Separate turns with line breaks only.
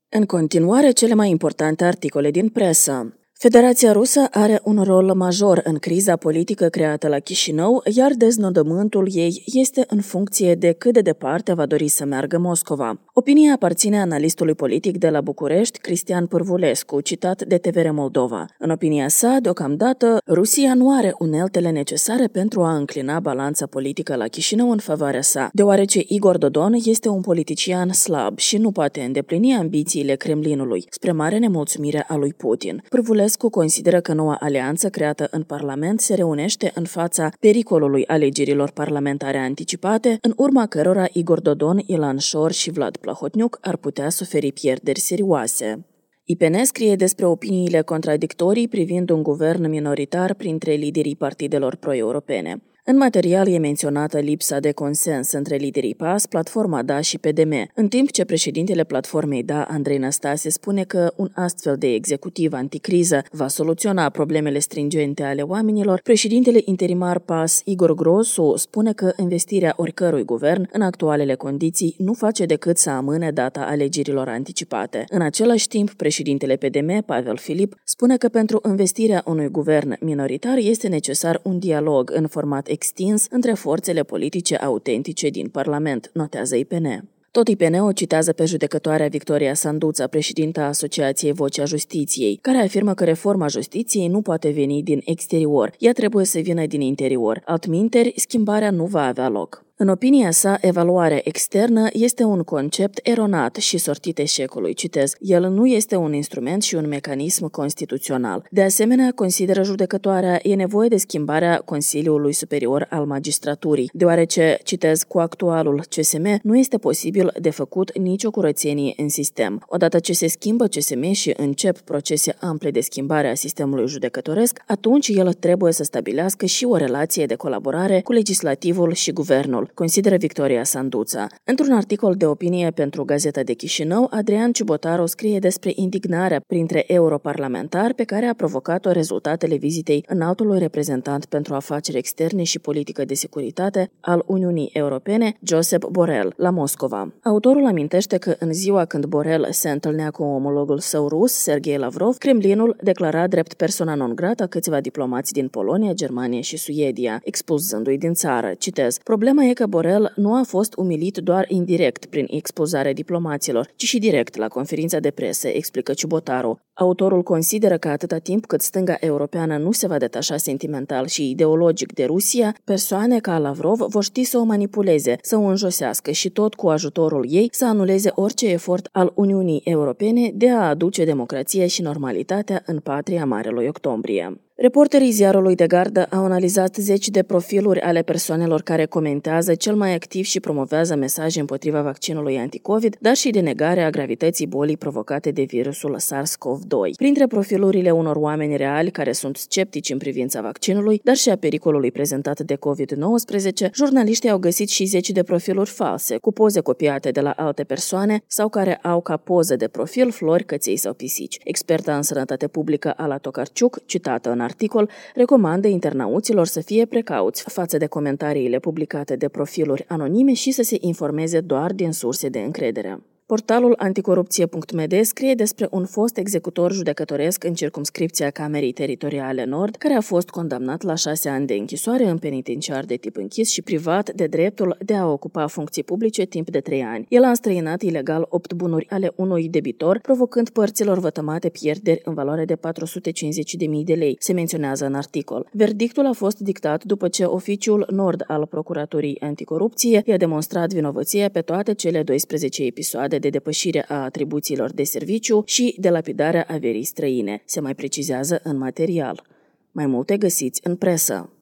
În continuare, cele mai importante articole din presă. Federația Rusă are un rol major în criza politică creată la Chișinău, iar deznodământul ei este în funcție de cât de departe va dori să meargă Moscova. Opinia aparține analistului politic de la București, Cristian Pârvulescu, citat de TVR Moldova. În opinia sa, deocamdată, Rusia nu are uneltele necesare pentru a înclina balanța politică la Chișinău în favoarea sa, deoarece Igor Dodon este un politician slab și nu poate îndeplini ambițiile Kremlinului, spre mare nemulțumire a lui Putin. Pârvulescu consideră că noua alianță creată în Parlament se reunește în fața pericolului alegerilor parlamentare anticipate, în urma cărora Igor Dodon, Ilan Șor și Vlad Plahotniuc ar putea suferi pierderi serioase. IPN scrie despre opiniile contradictorii privind un guvern minoritar printre liderii partidelor pro-europene. În material e menționată lipsa de consens între liderii PAS, Platforma Da și PDM, în timp ce președintele Platformei Da, Andrei Năstase, spune că un astfel de executiv anticriză va soluționa problemele stringente ale oamenilor. Președintele interimar PAS, Igor Grosu, spune că investirea oricărui guvern în actualele condiții nu face decât să amâne data alegerilor anticipate. În același timp, președintele PDM, Pavel Filip, spune că pentru investirea unui guvern minoritar este necesar un dialog în format extins între forțele politice autentice din Parlament, notează IPN. Tot IPN o citează pe judecătoarea Victoria Sanduța, președinta Asociației Vocea Justiției, care afirmă că reforma justiției nu poate veni din exterior, ea trebuie să vină din interior, altminteri schimbarea nu va avea loc. În opinia sa, evaluarea externă este un concept eronat și sortit eșecului, citez, el nu este un instrument și un mecanism constituțional. De asemenea, consideră judecătoarea, e nevoie de schimbarea Consiliului Superior al Magistraturii, deoarece, citez, cu actualul CSM nu este posibil de făcut nicio curățenie în sistem. Odată ce se schimbă CSM și încep procese ample de schimbare a sistemului judecătoresc, atunci el trebuie să stabilească și o relație de colaborare cu legislativul și guvernul, consideră Victoria Sanduța. Într-un articol de opinie pentru Gazeta de Chișinău, Adrian Ciubotaru scrie despre indignarea printre europarlamentari pe care a provocat-o rezultatele vizitei înaltului reprezentant pentru afaceri externe și politică de securitate al Uniunii Europene, Josep Borrell, la Moscova. Autorul amintește că în ziua când Borrell se întâlnea cu omologul său rus, Sergei Lavrov, Kremlinul declara drept persoana non grata câțiva diplomați din Polonia, Germania și Suedia, expulzându-i din țară. Citez, problema e că Borrell nu a fost umilit doar indirect prin expulzarea diplomaților, ci și direct la conferința de presă, explică Ciubotaru. Autorul consideră că atâta timp cât stânga europeană nu se va detașa sentimental și ideologic de Rusia, persoane ca Lavrov vor ști să o manipuleze, să o înjosească și tot cu ajutorul ei să anuleze orice efort al Uniunii Europene de a aduce democrația și normalitatea în patria Marelui Octombrie. Reporterii ziarului de gardă au analizat 10 de profiluri ale persoanelor care comentează cel mai activ și promovează mesaje împotriva vaccinului anticovid, dar și de negarea gravității bolii provocate de virusul SARS-CoV-2. Printre profilurile unor oameni reali care sunt sceptici în privința vaccinului, dar și a pericolului prezentat de COVID-19, jurnaliștii au găsit și 10 de profiluri false, cu poze copiate de la alte persoane sau care au ca poză de profil flori, căței sau pisici. Experta în sănătate publică Ala Tokarciuc, citată în articol, recomandă internauților să fie precauți față de comentariile publicate de profiluri anonime și să se informeze doar din surse de încredere. Portalul anticorupție.md scrie despre un fost executor judecătoresc în circumscripția Camerei Teritoriale Nord, care a fost condamnat la 6 ani de închisoare în penitenciar de tip închis și privat de dreptul de a ocupa funcții publice timp de 3 ani. El a înstrăinat ilegal 8 bunuri ale unui debitor, provocând părților vătămate pierderi în valoare de 450.000 de lei, se menționează în articol. Verdictul a fost dictat după ce Oficiul Nord al Procuraturii Anticorupție i-a demonstrat vinovăția pe toate cele 12 episoade de depășire a atribuțiilor de serviciu și de lapidarea averii străine, se mai precizează în material. Mai multe găsiți în presă.